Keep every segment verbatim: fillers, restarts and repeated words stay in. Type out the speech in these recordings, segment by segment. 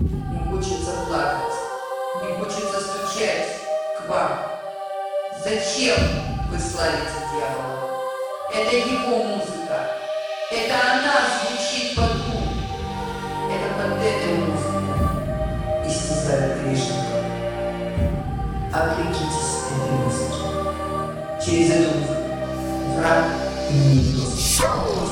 Не хочется плакать, не хочется стучать к вам. Зачем вы славите дьявола? Это его музыка. Это она звучит под губ. Это под этой музыкой истязают грешника. Облекитесь этой музыки. Через эту музыку враг имеет доступ.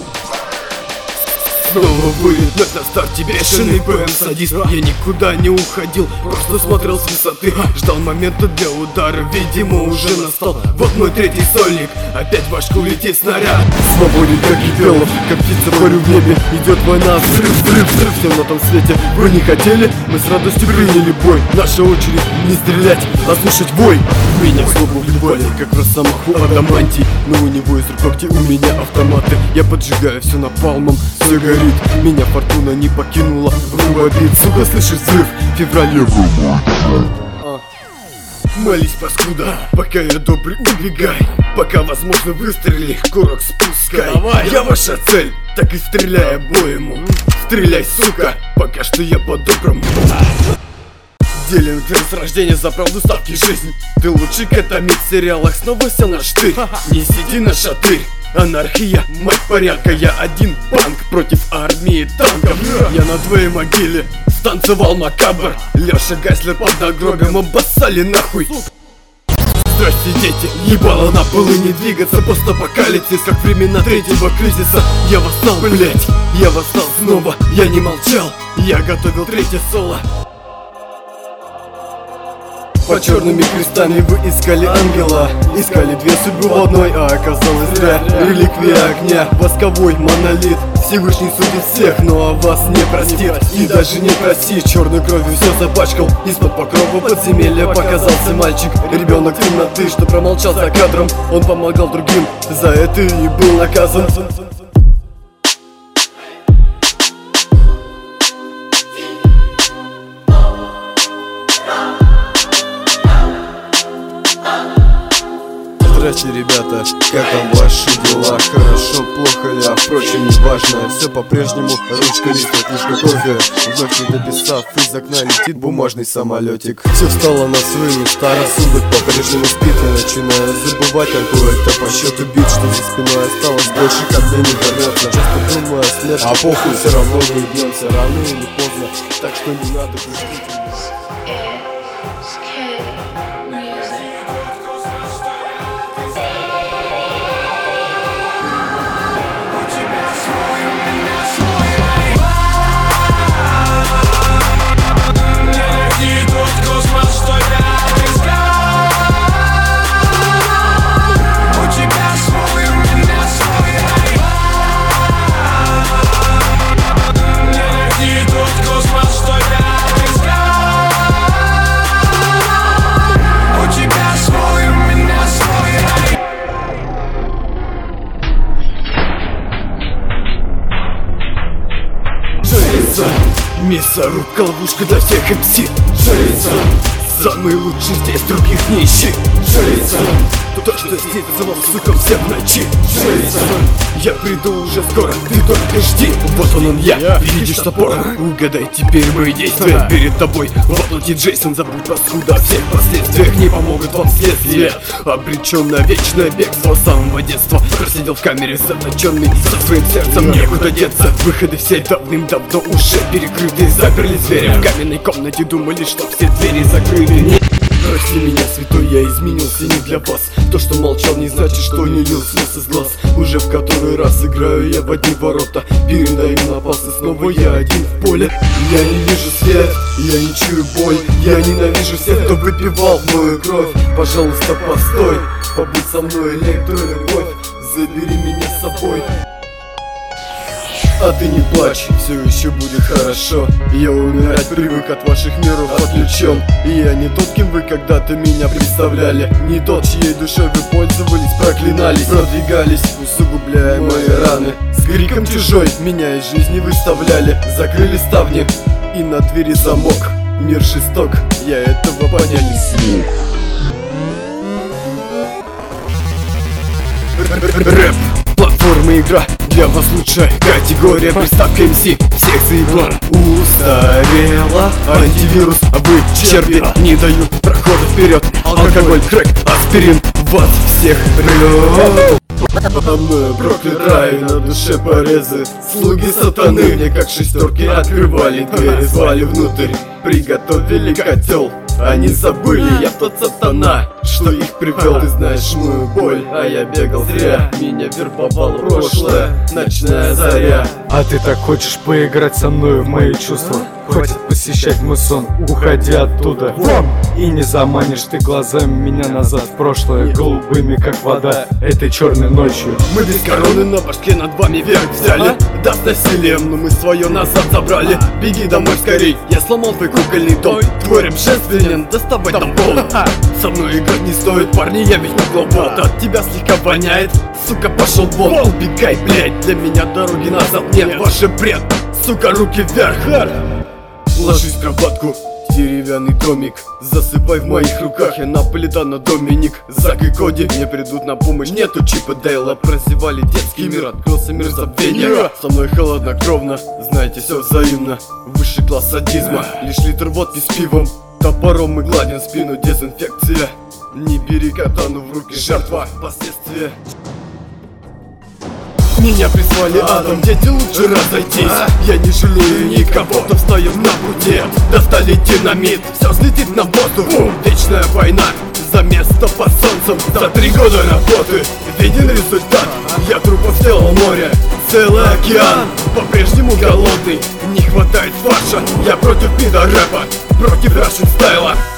Снова будет на старте бешеный БМ-садист. Я никуда не уходил, просто смотрел с высоты. Ждал момента для удара, видимо уже настал. Вот мой третий сольник, опять в башку летит снаряд. Свободен как Гибелов, как птица парю в небе. Идет война, взрыв, взрыв, взрыв. Все на том свете, вы не хотели? Мы с радостью приняли бой. Наша очередь не стрелять, а слушать вой. Меня словно влюбали, как в росомаху адамантий. Но у него из рук когти, у меня автоматы. Я поджигаю все напалмом, все горит. Меня фортуна не покинула, в обид. Сука, слышишь взрыв, февраль я а. Молись, паскуда, пока я добрый, убегай. Пока возможно выстрели, курок спускай. Давай. Я ваша цель, так и стреляй обоему. Стреляй, сука, пока что я по-доброму. Делен с рождения за правду ставки жизнь. Ты лучший катамит в сериалах, снова сел на штырь. Не сиди на шатырь. Анархия, мать порядка, я один панк против армии танков. Я на твоей могиле станцевал макабр. Леша Гайслер под нагробием обоссали нахуй. Здрасте, дети, ебало на полы не двигаться. Постапокалипсис, как времена третьего кризиса. Я восстал, блять, я восстал снова. Я не молчал, я готовил третье соло. Под черными крестами вы искали ангела. Искали две судьбы в одной, а оказалось зря. Реликвия огня, восковой монолит. Всевышний судит всех, но а вас не простит. И даже не простит, черной кровью все запачкал. Из-под покрова подземелья показался мальчик. Ребенок темноты, что промолчал за кадром. Он помогал другим, за это и был наказан. Здрасте, ребята, как там ваши дела? Хорошо, плохо ли, а впрочем не важно. Все по-прежнему, ручка, лист, кружка кофе. Вновь не дописав, из окна летит бумажный самолетик. Все встало на свои места, рассудок по-прежнему спит. Я начинаю забывать, какой это по счету бит. Что за спиной осталось больше, когда не вернется. Часто думаю о смерти, а похуй, все равно не идемся, рано или поздно. Так что не надо грустить. Мясорубка, ловушка для всех эм си. Джейсон, самый лучший здесь, других не ищи. Джейсон, то, что здесь вызывал, сука, все в ночи. Джейсон, я приду уже скоро, ты только жди. Вот он он я, видишь топор. Угадай теперь мои действия перед тобой. Воплоти Джейсон, забудь паскуда, о всех последствиях не помогут вам следствия. Обречен на вечное бегство с самого детства. Просидел в камере заточенный, со своим сердцем некуда деться. Выходы все давным-давно уже перекрыты. Заперли зверя в каменной комнате, думали, что все двери закрыты. Прости меня, святой, я изменился не для вас. То, что молчал, не значит, что не лил слез из глаз. Уже в который раз играю я в одни ворота. Передаю напас, и снова я один в поле. Я не вижу свет, я не чую боль. Я ненавижу всех, кто выпивал мою кровь. Пожалуйста, постой, побудь со мной, электролюбовь. Забери меня с собой. А ты не плачь, все еще будет хорошо. Я умирать привык, от ваших миров отключен. И я не тот, кем вы когда-то меня представляли. Не тот, чьей душой вы пользовались, проклинались, продвигались, усугубляя мои раны. С криком чужой меня из жизни выставляли. Закрыли ставни, и на двери замок. Мир жесток, я этого понять не смог. Рэп, платформа, игра, Для вас лучшая категория, приставка эм си всех заебла. Устарела антивирус, а вы черви, не дают прохода вперед. Алкоголь, крэк, аспирин вас всех прет. Подо мной проклят рай, на душе порезы. Слуги сатаны мне как шестерки открывали двери, звали внутрь, приготовили котел. Они забыли, я тот сатана, что их привел. Ты знаешь мою боль, а я бегал зря. Меня вербовало прошлое, ночная заря. А ты так хочешь поиграть со мной в мои чувства? Хватит посещать мой сон, уходи оттуда. Вон! И не заманишь ты глазами меня назад в прошлое, голубыми как вода этой черной ночью. Мы без короны на башке над вами верх взяли. Да, с насилием, но мы свое назад забрали. Беги домой скорей, я сломал твой кукольный дом. Твой рэп женственен, доставай там пол. Со мной играть не стоит, парни, я ведь не глобот. От тебя слегка воняет, сука, пошел вон. Убегай, блять, для меня дороги назад нет. Ваш бред, сука, руки вверх. Ложись в кроватку, деревянный домик, засыпай в моих руках, я Наполитано Доминик. Зак и Коди мне придут на помощь, нету Чипа Дейла. Прозевали детский мир, открылся мир забвения. Со мной холоднокровно, знаете, все взаимно. Высший класс садизма, лишь литр водки с пивом. Топором мы гладим спину, дезинфекция. Не бери катану в руки, жертва, последствия. Меня прислали адом, дети, лучше разойтись. Я не жалею никого, кто встаем на пути. Достали динамит, все взлетит на воздух. Бум, вечная война за место под солнцем. За три года работы виден результат. Я трупов сделал море, целый океан. По-прежнему голодный, не хватает фарша. Я против пидорэпа, против рашен стайла.